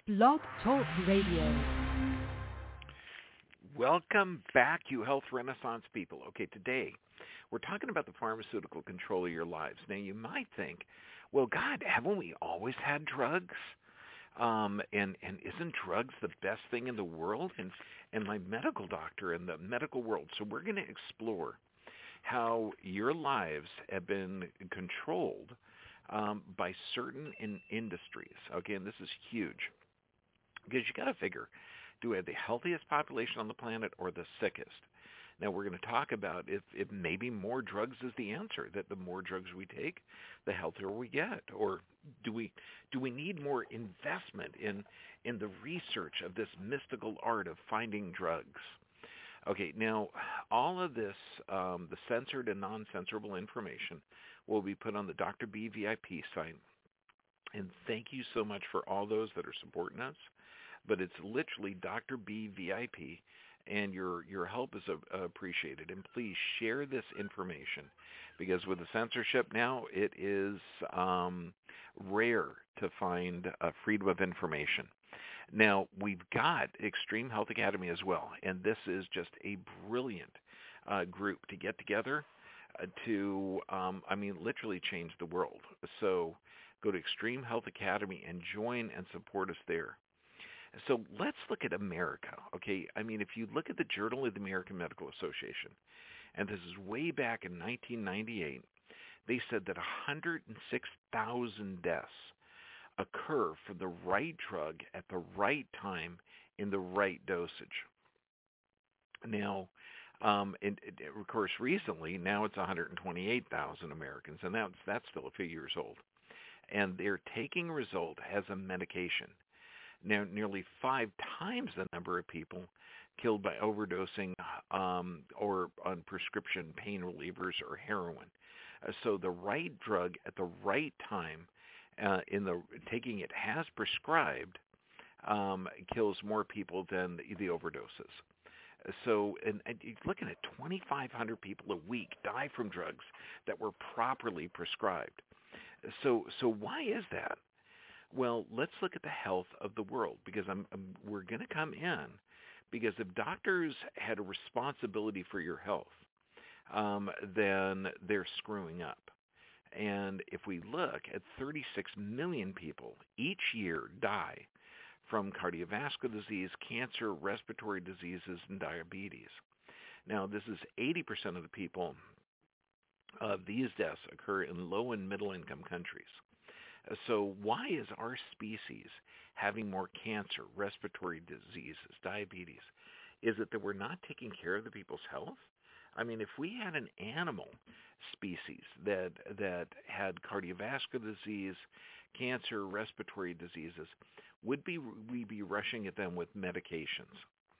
Blog Talk Radio. Welcome back, you health renaissance people. Okay, today we're talking about the pharmaceutical control of your lives. Now, you might think, well, God, haven't we always had drugs? And isn't drugs the best thing in the world? And my medical doctor in the medical world. So we're going to explore how your lives have been controlled by certain industries. Okay, and this is huge. Because you got to figure, do we have the healthiest population on the planet or the sickest? Now, we're going to talk about if maybe more drugs is the answer, that the more drugs we take, the healthier we get. Or do we need more investment in the research of this mystical art of finding drugs? Okay, now, all of this, the censored and non-censorable information, will be put on the Dr. B VIP site. And thank you so much for all those that are supporting us. But it's literally Dr. B VIP, and your help is appreciated. And please share this information, because with the censorship now, it is rare to find freedom of information. Now, we've got Extreme Health Academy as well, and this is just a brilliant group to get together to, literally change the world. So go to Extreme Health Academy and join and support us there. So let's look at America, okay? I mean, if you look at the Journal of the American Medical Association, and this is way back in 1998, they said that 106,000 deaths occur from the right drug at the right time in the right dosage. Now, and of course, recently, now it's 128,000 Americans, and that's still a few years old. And they're taking result as a medication. Now, nearly 5 times the number of people killed by overdosing or on prescription pain relievers or heroin. So the right drug at the right time taking it as prescribed kills more people than the overdoses. So, and you're looking at 2,500 people a week die from drugs that were properly prescribed. So why is that? Well, let's look at the health of the world, because we're going to come in, because if doctors had a responsibility for your health, then they're screwing up. And if we look at 36 million people each year die from cardiovascular disease, cancer, respiratory diseases, and diabetes. Now, this is 80% of the people of these deaths occur in low and middle income countries. So why is our species having more cancer, respiratory diseases, diabetes? Is it that we're not taking care of the people's health? I mean, if we had an animal species that had cardiovascular disease, cancer, respiratory diseases, would we be rushing at them with medications?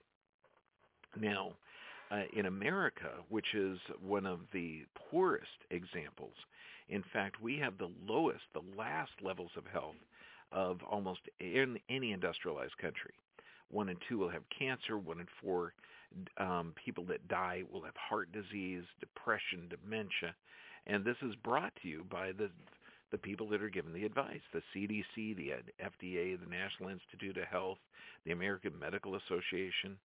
Now, in America, which is one of the poorest examples, in fact, we have the last levels of health of almost in any industrialized country. 1 in 2 will have cancer. 1 in 4 people that die will have heart disease, depression, dementia. And this is brought to you by the people that are given the advice, the CDC, the FDA, the National Institute of Health, the American Medical Association.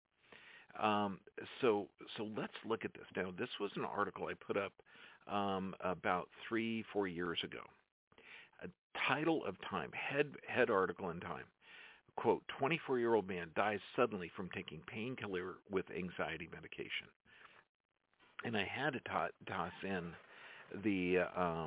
So let's look at this. Now, this was an article I put up about 3-4 years ago. A title of Time, head article in Time. Quote, 24-year-old man dies suddenly from taking painkiller with anxiety medication. And I had to toss in the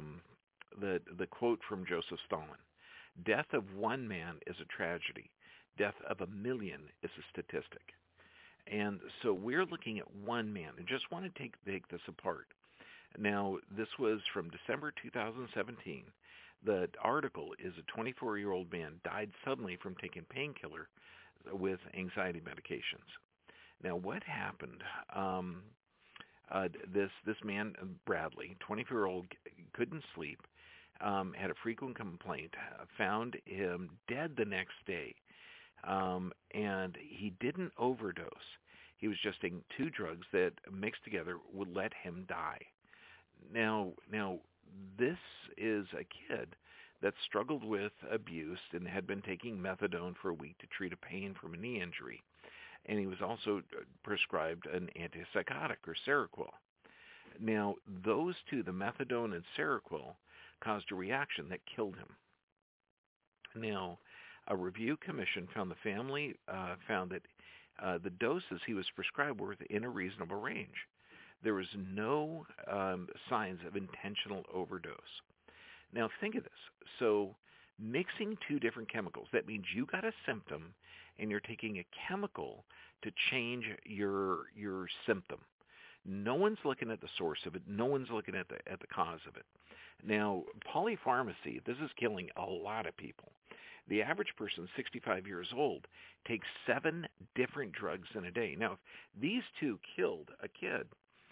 quote from Joseph Stalin. Death of one man is a tragedy. Death of a million is a statistic. And so we're looking at one man. I just want to take this apart. Now, this was from December 2017. The article is a 24-year-old man died suddenly from taking painkiller with anxiety medications. Now, what happened? This man, Bradley, 24-year-old, couldn't sleep, had a frequent complaint, found him dead the next day, and he didn't overdose. He was just taking 2 drugs that mixed together would let him die. Now, this is a kid that struggled with abuse and had been taking methadone for a week to treat a pain from a knee injury. And he was also prescribed an antipsychotic, or Seroquel. Now, those two, the methadone and Seroquel, caused a reaction that killed him. Now, a review commission found the family found that the doses he was prescribed were within a reasonable range. There was no signs of intentional overdose. Now, think of this. So, mixing two different chemicals, that means you got a symptom and you're taking a chemical to change your symptom. No one's looking at the source of it. No one's looking at the cause of it. Now, polypharmacy, this is killing a lot of people. The average person, 65 years old, takes 7 different drugs in a day. Now, if these two killed a kid,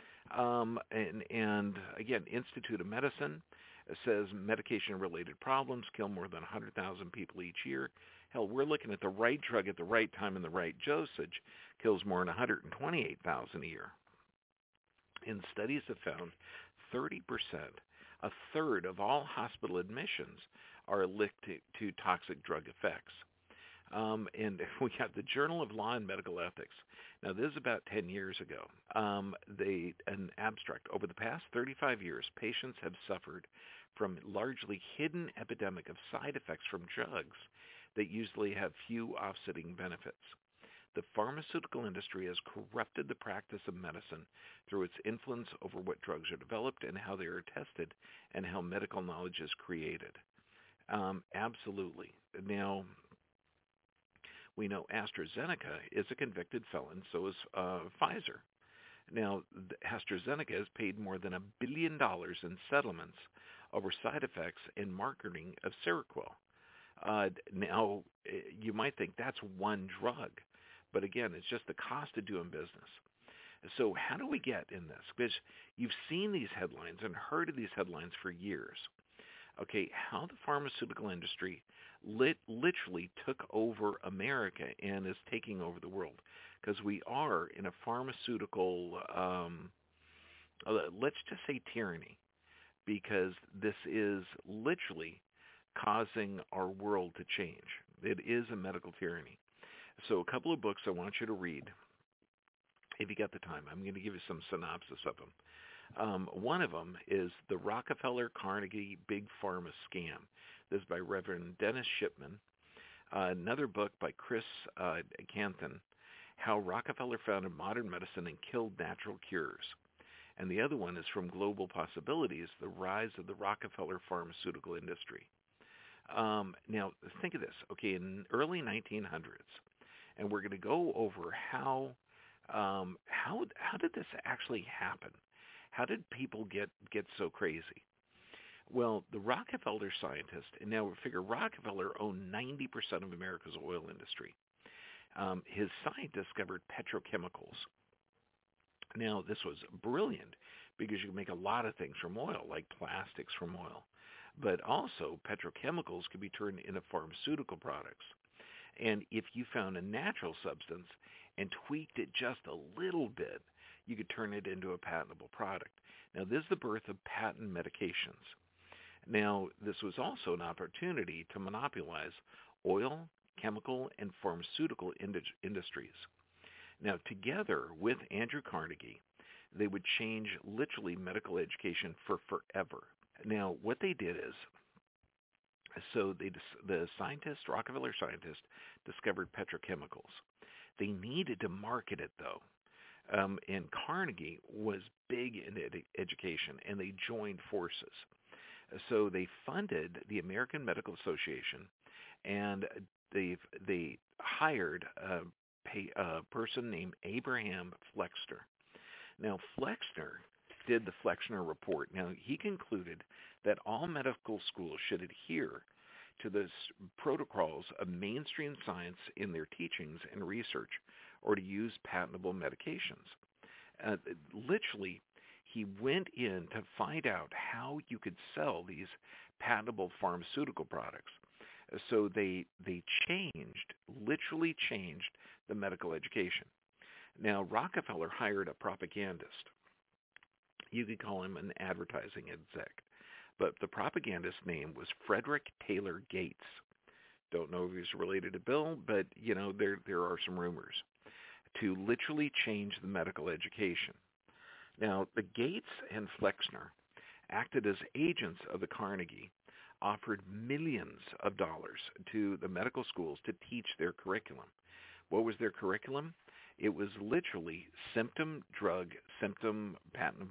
and again, Institute of Medicine says medication-related problems kill more than 100,000 people each year. Hell, we're looking at the right drug at the right time and the right dosage kills more than 128,000 a year. And studies have found 30%, a third of all hospital admissions are linked to toxic drug effects. And we got the Journal of Law and Medical Ethics. Now, this is about 10 years ago. An abstract. Over the past 35 years, patients have suffered from largely hidden epidemic of side effects from drugs that usually have few offsetting benefits. The pharmaceutical industry has corrupted the practice of medicine through its influence over what drugs are developed and how they are tested and how medical knowledge is created. Absolutely. Now, we know AstraZeneca is a convicted felon, so is Pfizer. Now, AstraZeneca has paid more than $1 billion in settlements over side effects and marketing of Seroquel. Now, you might think that's one drug, but again, it's just the cost of doing business. So how do we get in this? Because you've seen these headlines and heard of these headlines for years. Okay, how the pharmaceutical industry literally took over America and is taking over the world. Because we are in a pharmaceutical, let's just say tyranny, because this is literally causing our world to change. It is a medical tyranny. So a couple of books I want you to read, if you got the time. I'm going to give you some synopsis of them. One of them is The Rockefeller-Carnegie Big Pharma Scam. This is by Reverend Dennis Shipman. Another book by Chris Canton, How Rockefeller Founded Modern Medicine and Killed Natural Cures. And the other one is from Global Possibilities, The Rise of the Rockefeller Pharmaceutical Industry. Now, think of this. Okay, in early 1900s, and we're going to go over how did this actually happen? How did people get so crazy? Well, the Rockefeller scientist, and now we figure Rockefeller owned 90% of America's oil industry. His scientist discovered petrochemicals. Now, this was brilliant because you can make a lot of things from oil, like plastics from oil. But also, petrochemicals could be turned into pharmaceutical products. And if you found a natural substance and tweaked it just a little bit, you could turn it into a patentable product. Now, this is the birth of patent medications. Now, this was also an opportunity to monopolize oil, chemical, and pharmaceutical industries. Now, together with Andrew Carnegie, they would change literally medical education for forever. Now, what they did is, so the Rockefeller scientist, discovered petrochemicals. They needed to market it, though. And Carnegie was big in education, and they joined forces. So they funded the American Medical Association, and they hired a person named Abraham Flexner. Now, Flexner did the Flexner Report. Now, he concluded that all medical schools should adhere to the protocols of mainstream science in their teachings and research, or to use patentable medications. Literally, he went in to find out how you could sell these patentable pharmaceutical products. So they literally changed the medical education. Now, Rockefeller hired a propagandist. You could call him an advertising exec. but the propagandist's name was Frederick Taylor Gates. Don't know if he's related to Bill, but there are some rumors to literally change the medical education. Now, the Gates and Flexner acted as agents of the Carnegie, offered millions of dollars to the medical schools to teach their curriculum. What was their curriculum? It was literally symptom patent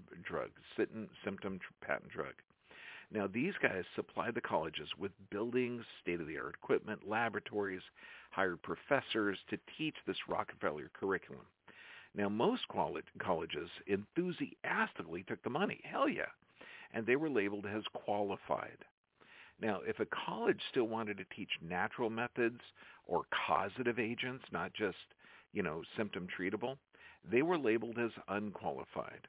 drug. Now, these guys supplied the colleges with buildings, state-of-the-art equipment, laboratories, hired professors to teach this Rockefeller curriculum. Now, most colleges enthusiastically took the money. Hell yeah. And they were labeled as qualified. Now, if a college still wanted to teach natural methods or causative agents, not just, symptom treatable, they were labeled as unqualified.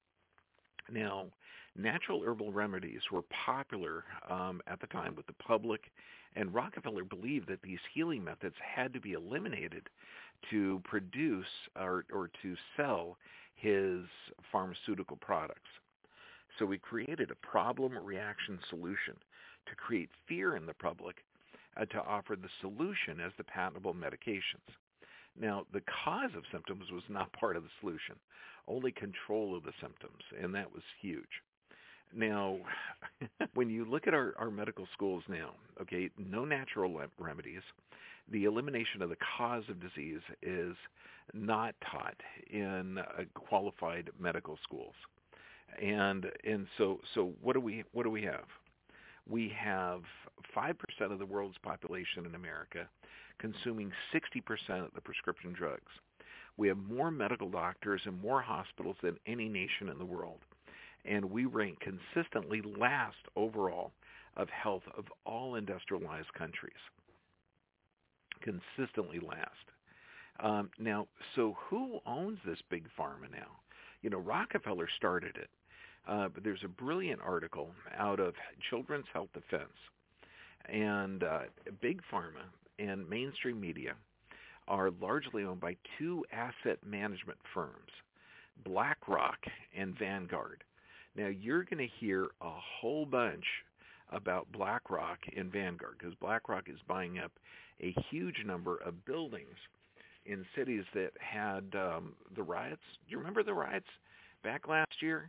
Now, natural herbal remedies were popular at the time with the public, and Rockefeller believed that these healing methods had to be eliminated to produce or to sell his pharmaceutical products. So he created a problem-reaction solution to create fear in the public to offer the solution as the patentable medications. Now, the cause of symptoms was not part of the solution, only control of the symptoms, and that was huge. Now, when you look at our medical schools now, okay, no natural remedies. The elimination of the cause of disease is not taught in qualified medical schools. And so what do we have? We have 5% of the world's population in America consuming 60% of the prescription drugs. We have more medical doctors and more hospitals than any nation in the world. And we rank consistently last overall of health of all industrialized countries. Consistently last. Now, so who owns this big pharma now? Rockefeller started it. But there's a brilliant article out of Children's Health Defense. And big pharma and mainstream media are largely owned by two asset management firms, BlackRock and Vanguard. Now, you're going to hear a whole bunch about BlackRock and Vanguard because BlackRock is buying up a huge number of buildings in cities that had the riots. Do you remember the riots back last year?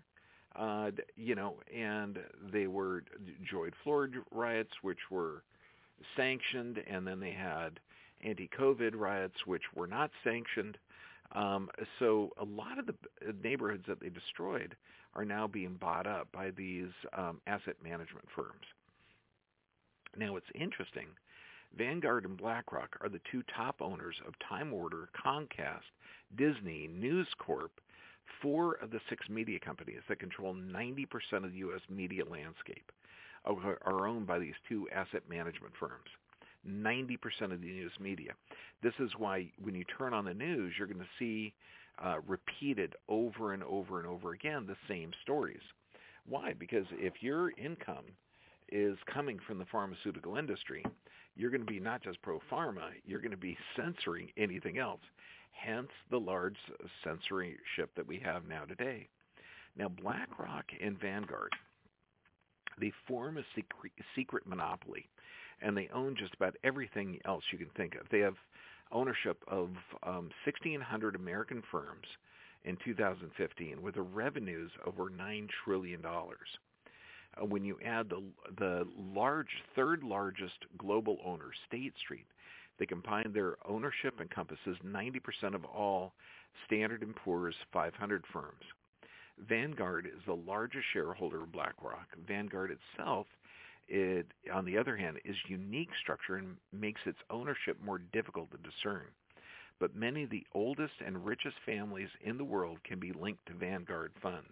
And they were George Floyd riots, which were sanctioned, and then they had anti-COVID riots, which were not sanctioned. So a lot of the neighborhoods that they destroyed are now being bought up by these asset management firms. Now, it's interesting. Vanguard and BlackRock are the two top owners of Time Warner, Comcast, Disney, News Corp, 4 of the 6 media companies that control 90% of the U.S. media landscape are owned by these two asset management firms. 90% of the news media. This is why when you turn on the news, you're going to see repeated over and over and over again the same stories. Why? Because if your income is coming from the pharmaceutical industry, you're going to be not just pro-pharma, you're going to be censoring anything else. Hence the large censorship that we have now today. Now, BlackRock and Vanguard, they form a secret monopoly, and they own just about everything else you can think of. They have ownership of 1,600 American firms in 2015 with a revenues over $9 trillion. When you add the third largest global owner, State Street, they combine their ownership encompasses 90% of all Standard & Poor's 500 firms. Vanguard is the largest shareholder of BlackRock. Vanguard itself, on the other hand, is unique structure and makes its ownership more difficult to discern. But many of the oldest and richest families in the world can be linked to Vanguard funds.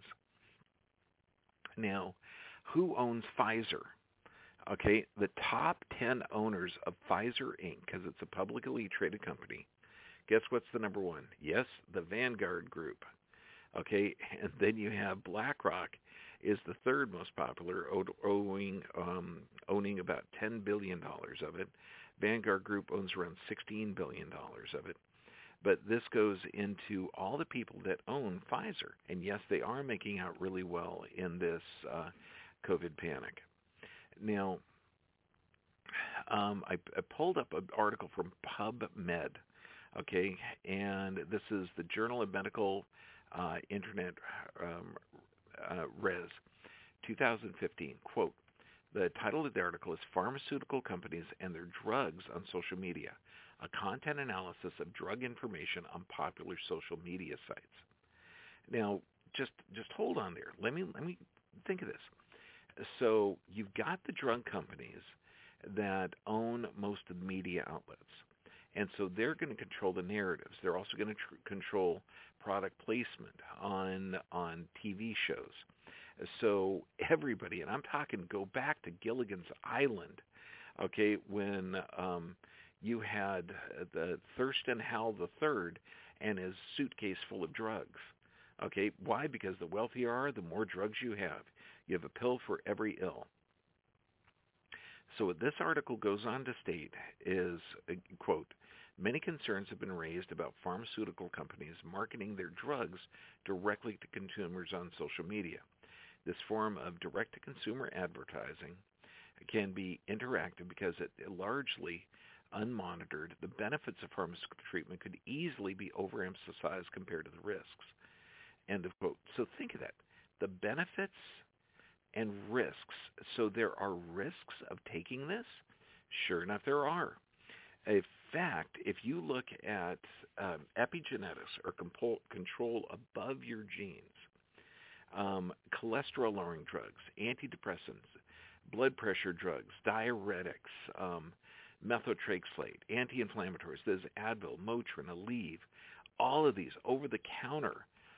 Now, who owns Pfizer? Okay, the top 10 owners of Pfizer Inc., because it's a publicly traded company, guess what's the number one? Yes, the Vanguard Group. Okay, and then you have BlackRock is the third most popular, owning about $10 billion of it. Vanguard Group owns around $16 billion of it. But this goes into all the people that own Pfizer. And yes, they are making out really well in this COVID panic. Now, I pulled up an article from PubMed, okay, and this is the Journal of Medical Internet Res, 2015. Quote, the title of the article is Pharmaceutical Companies and Their Drugs on Social Media, a content analysis of drug information on popular social media sites. Now, just hold on there. Let me think of this. So you've got the drug companies that own most of the media outlets. And so they're going to control the narratives. They're also going to control product placement on TV shows. So everybody, and I'm talking go back to Gilligan's Island, okay, when you had the Thurston Howell III and his suitcase full of drugs. Okay, why? Because the wealthier you are, the more drugs you have. You have a pill for every ill. So what this article goes on to state is, quote, many concerns have been raised about pharmaceutical companies marketing their drugs directly to consumers on social media. This form of direct-to-consumer advertising can be interactive because it largely unmonitored. The benefits of pharmaceutical treatment could easily be overemphasized compared to the risks. End of quote. So think of that. The benefits and risks. So there are risks of taking this? Sure enough, there are. In fact, if you look at epigenetics or control above your genes, cholesterol-lowering drugs, antidepressants, blood pressure drugs, diuretics, methotrexate, anti-inflammatories, there's Advil, Motrin, Aleve, all of these over-the-counter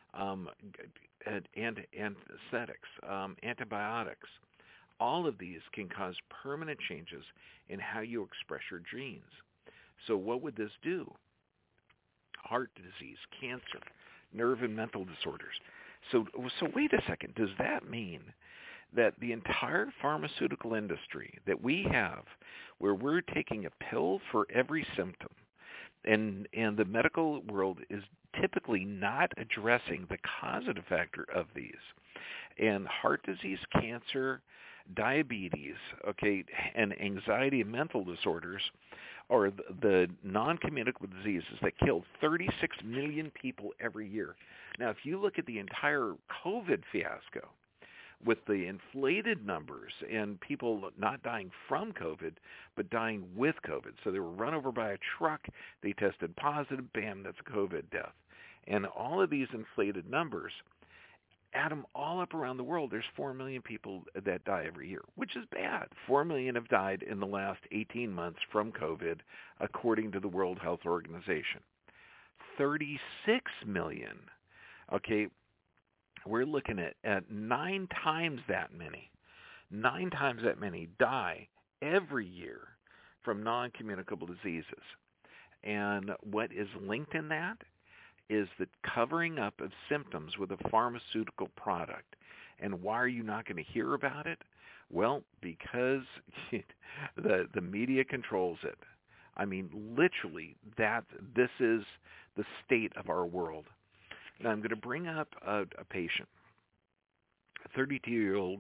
anesthetics, antibiotics, all of these can cause permanent changes in how you express your genes. So what would this do? Heart disease, cancer, nerve and mental disorders. So wait a second. Does that mean that the entire pharmaceutical industry that we have, where we're taking a pill for every symptom, and the medical world is typically not addressing the causative factor of these, and heart disease, cancer, diabetes, okay, and anxiety and mental disorders are the non-communicable diseases that kill 36 million people every year. Now, if you look at the entire COVID fiasco with the inflated numbers and people not dying from COVID, but dying with COVID. So they were run over by a truck, they tested positive, bam, that's a COVID death. And all of these inflated numbers, add them all up around the world, there's 4 million people that die every year, which is bad. 4 million have died in the last 18 months from COVID, according to the World Health Organization. 36 million, okay, we're looking at 9 times that many. 9 times that many die every year from non-communicable diseases. And what is linked in that is the covering up of symptoms with a pharmaceutical product. And why are you not going to hear about it? Well, because the media controls it. I mean, literally, this is the state of our world. Now, I'm going to bring up a patient, a 32-year-old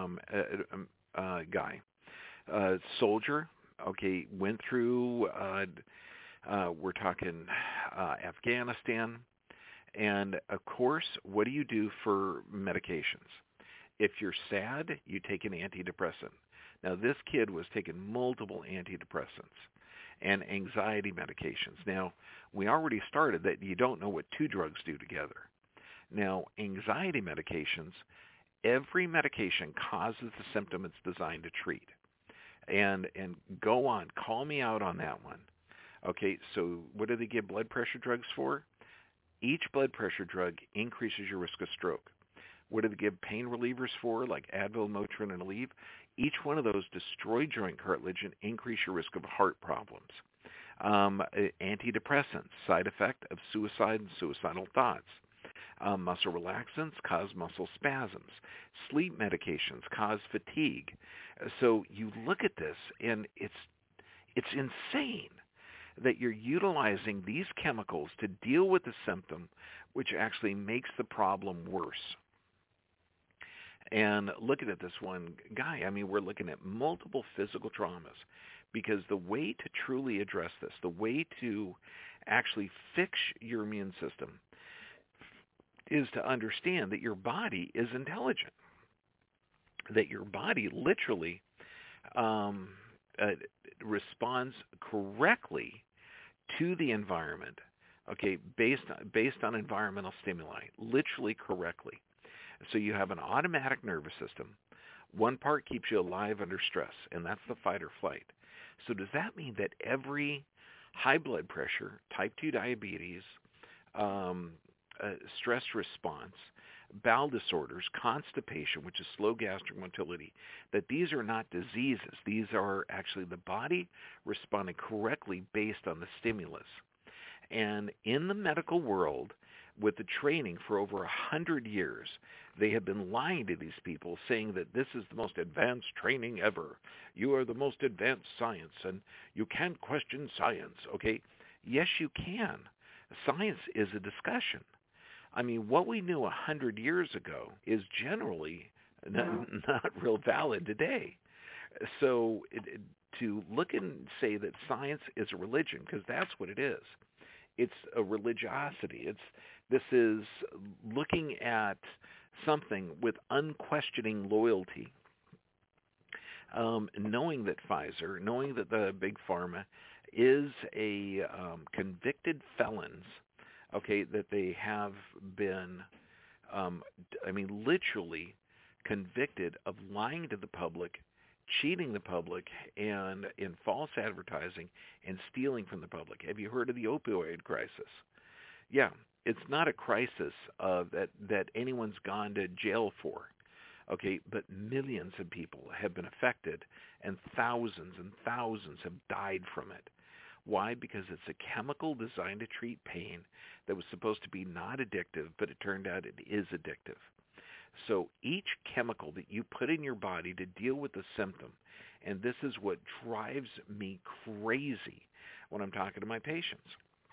guy, soldier, okay, went through, we're talking Afghanistan, and of course, what do you do for medications? If you're sad, you take an antidepressant. Now, this kid was taking multiple antidepressants and anxiety medications. Now, we already started that you don't know what 2 drugs do together. Now, anxiety medications, every medication causes the symptom it's designed to treat. And go on, call me out on that one. Okay, so what do they give blood pressure drugs for? Each blood pressure drug increases your risk of stroke. What do they give pain relievers for, like Advil, Motrin, and Aleve? Each one of those destroy joint cartilage and increase your risk of heart problems. Antidepressants, side effect of suicide and suicidal thoughts. Muscle relaxants cause muscle spasms. Sleep medications cause fatigue. So you look at this, and it's insane that you're utilizing these chemicals to deal with the symptom, which actually makes the problem worse. And looking at this one guy, I mean, we're looking at multiple physical traumas because the way to truly address this, the way to actually fix your immune system is to understand that your body is intelligent, that your body literally um, responds correctly to the environment, okay, based on environmental stimuli, literally correctly. So you have an automatic nervous system. One part keeps you alive under stress, and that's the fight or flight. So does that mean that every high blood pressure, type 2 diabetes, stress response, bowel disorders, constipation, which is slow gastric motility, that these are not diseases? These are actually the body responding correctly based on the stimulus. And in the medical world, with the training for over 100 years, they have been lying to these people, saying that this is the most advanced training ever. You are the most advanced science, and you can't question science, okay? Yes, you can. Science is a discussion. I mean, what we knew 100 years ago is generally not real valid today. So to look and say that science is a religion, because that's what it is. It's a religiosity. This is looking at something with unquestioning loyalty, knowing that Pfizer, knowing that the big pharma is a convicted felons, okay, that they have been, literally convicted of lying to the public, cheating the public, and in false advertising and stealing from the public. Have you heard of the opioid crisis? Yeah, it's not a crisis that anyone's gone to jail for, okay, but millions of people have been affected, and thousands have died from it. Why? Because it's a chemical designed to treat pain that was supposed to be not addictive, but it turned out it is addictive. So each chemical that you put in your body to deal with the symptom, and this is what drives me crazy when I'm talking to my patients.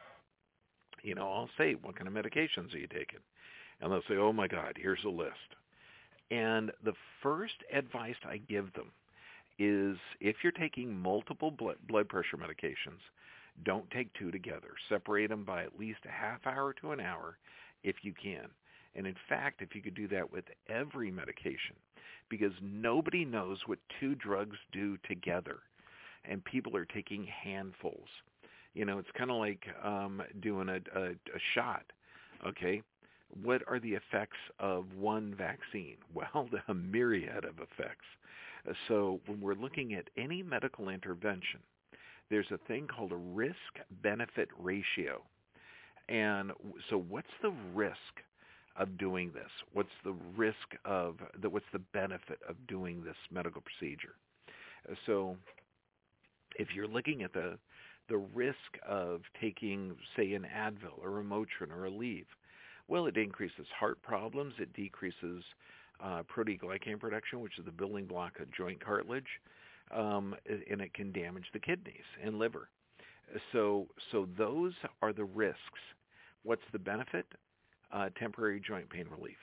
You know, I'll say, what kind of medications are you taking? And they'll say, oh my God, here's a list. And the first advice I give them is, if you're taking multiple blood pressure medications, don't take two together. Separate them by at least a half hour to an hour if you can. And in fact, if you could do that with every medication, because nobody knows what two drugs do together, and people are taking handfuls. You know, it's kind of like doing a shot, okay? What are the effects of one vaccine? Well, a myriad of effects. So when we're looking at any medical intervention, there's a thing called a risk-benefit ratio. And so what's the risk of doing this? What's the what's the benefit of doing this medical procedure? So if you're looking at the risk of taking, say, an Advil or a Motrin or a Aleve, well, it increases heart problems. It decreases proteoglycan production, which is the building block of joint cartilage, and it can damage the kidneys and liver. So those are the risks. What's the benefit? Temporary joint pain relief.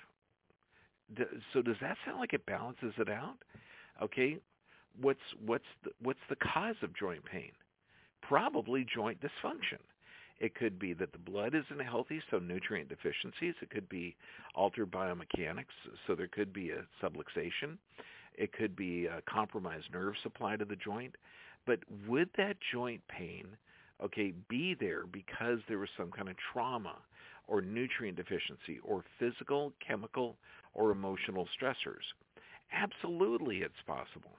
So does that sound like it balances it out? Okay, what's the cause of joint pain? Probably joint dysfunction. It could be that the blood isn't healthy, so nutrient deficiencies. It could be altered biomechanics, so there could be a subluxation. It could be a compromised nerve supply to the joint. But would that joint pain, okay, be there because there was some kind of trauma or nutrient deficiency or physical, chemical, or emotional stressors? Absolutely, it's possible.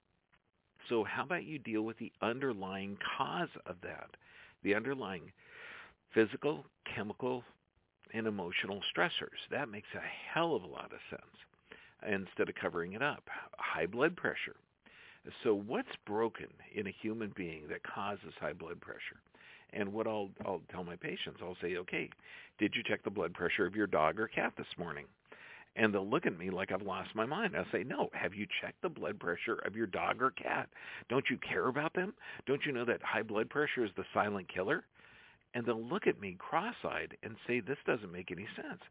So how about you deal with the underlying cause of that, the underlying physical, chemical, and emotional stressors? That makes a hell of a lot of sense instead of covering it up. High blood pressure. So what's broken in a human being that causes high blood pressure? And what I'll tell my patients, I'll say, okay, did you check the blood pressure of your dog or cat this morning? And they'll look at me like I've lost my mind. I'll say, no, have you checked the blood pressure of your dog or cat? Don't you care about them? Don't you know that high blood pressure is the silent killer? And they'll look at me cross-eyed and say, this doesn't make any sense.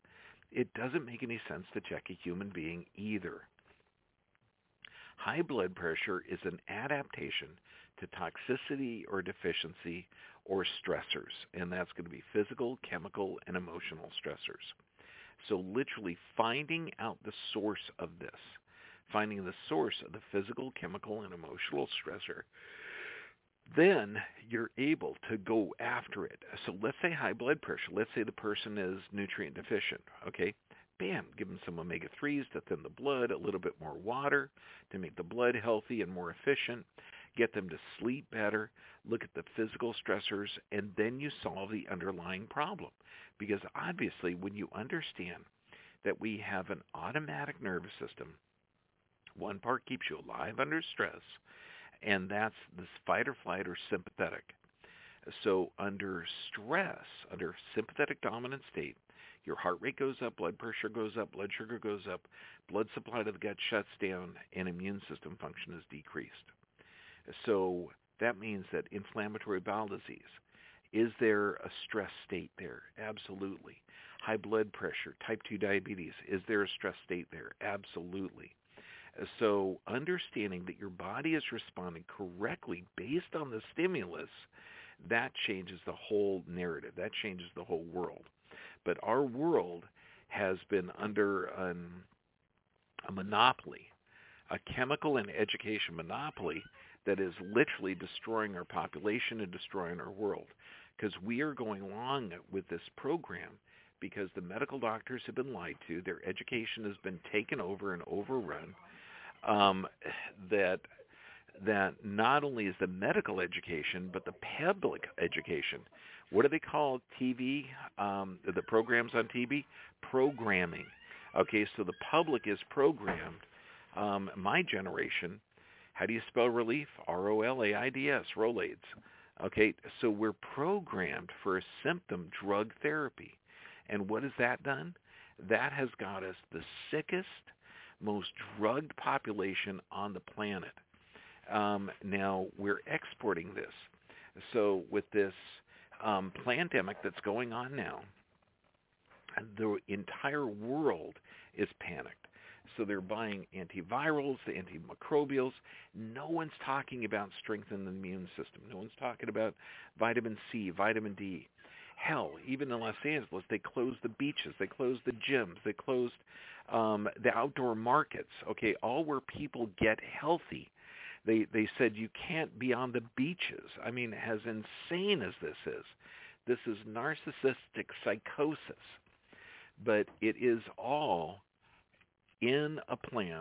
It doesn't make any sense to check a human being either. High blood pressure is an adaptation to toxicity or deficiency or stressors, and that's going to be physical, chemical, and emotional stressors. So literally finding out the source of this, finding the source of the physical, chemical, and emotional stressor, then you're able to go after it. So let's say high blood pressure. Let's say the person is nutrient deficient, okay? Bam, give them some omega-3s to thin the blood, a little bit more water to make the blood healthy and more efficient, get them to sleep better, look at the physical stressors, and then you solve the underlying problem. Because obviously when you understand that we have an automatic nervous system, one part keeps you alive under stress, and that's this fight or flight or sympathetic. So under stress, under sympathetic dominant state, your heart rate goes up, blood pressure goes up, blood sugar goes up, blood supply to the gut shuts down, and immune system function is decreased. So that means that inflammatory bowel disease, is there a stress state there? Absolutely. High blood pressure, type 2 diabetes, is there a stress state there? Absolutely. So understanding that your body is responding correctly based on the stimulus, that changes the whole narrative. That changes the whole world. But our world has been under a monopoly, a chemical and education monopoly that is literally destroying our population and destroying our world. Because we are going along with this program because the medical doctors have been lied to, their education has been taken over and overrun, that not only is the medical education, but the public education. What do they call TV, the programs on TV? Programming. Okay, so the public is programmed. My generation, how do you spell relief? R-O-L-A-I-D-S, Rolaids. Okay, so we're programmed for a symptom drug therapy. And what has that done? That has got us the sickest, most drugged population on the planet. Now, we're exporting this. So with this pandemic that's going on now, the entire world is panicked. So they're buying antivirals, the antimicrobials. No one's talking about strengthening the immune system. No one's talking about vitamin C, vitamin D. Hell, even in Los Angeles, they closed the beaches, they closed the gyms, they closed the outdoor markets, okay, all where people get healthy. They said you can't be on the beaches. I mean, as insane as this is narcissistic psychosis. But it is all in a plan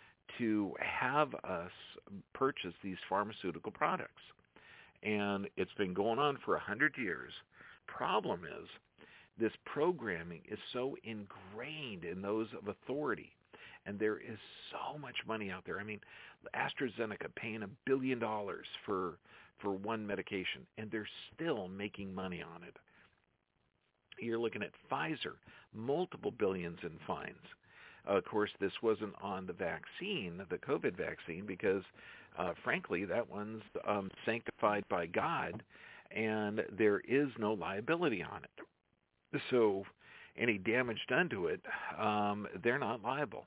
to have us purchase these pharmaceutical products. And it's been going on for 100 years. Problem is, this programming is so ingrained in those of authority, and there is so much money out there. I mean, AstraZeneca paying $1 billion for one medication, and they're still making money on it. You're looking at Pfizer, multiple billions in fines. Of course, this wasn't on the vaccine, the COVID vaccine, because frankly, that one's sanctified by God, and there is no liability on it. So any damage done to it, they're not liable.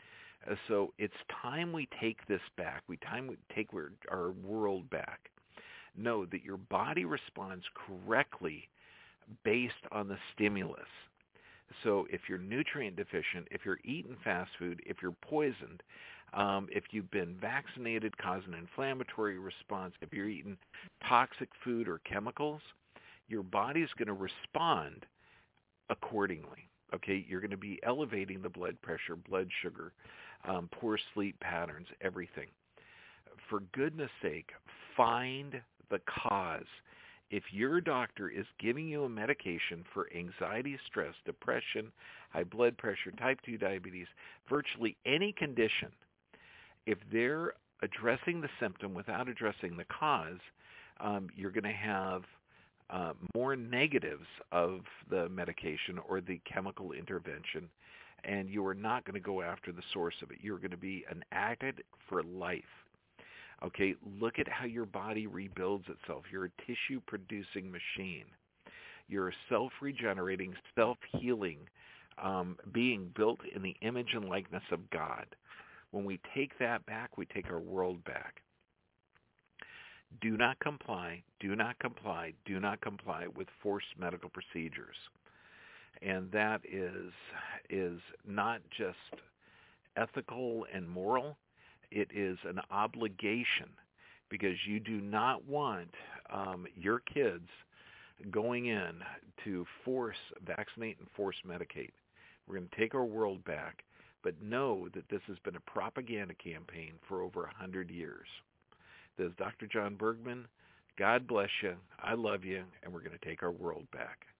So it's time we take this back. Time we take our world back. Know that your body responds correctly based on the stimulus. So if you're nutrient deficient, if you're eating fast food, if you're poisoned, if you've been vaccinated, causing an inflammatory response, if you're eating toxic food or chemicals, your body's going to respond accordingly. Okay, you're going to be elevating the blood pressure, blood sugar, poor sleep patterns, everything. For goodness sake, find the cause. If your doctor is giving you a medication for anxiety, stress, depression, high blood pressure, type 2 diabetes, virtually any condition, if they're addressing the symptom without addressing the cause, you're going to have more negatives of the medication or the chemical intervention, and you are not going to go after the source of it. You're going to be an addict for life. Okay, look at how your body rebuilds itself. You're a tissue-producing machine. You're a self-regenerating, self-healing being built in the image and likeness of God. When we take that back, we take our world back. Do not comply, do not comply, do not comply with forced medical procedures. And that is not just ethical and moral, it is an obligation, because you do not want your kids going in to force vaccinate and force medicate. We're going to take our world back, but know that this has been a propaganda campaign for over 100 years. This is Dr. John Bergman. God bless you. I love you, and we're going to take our world back.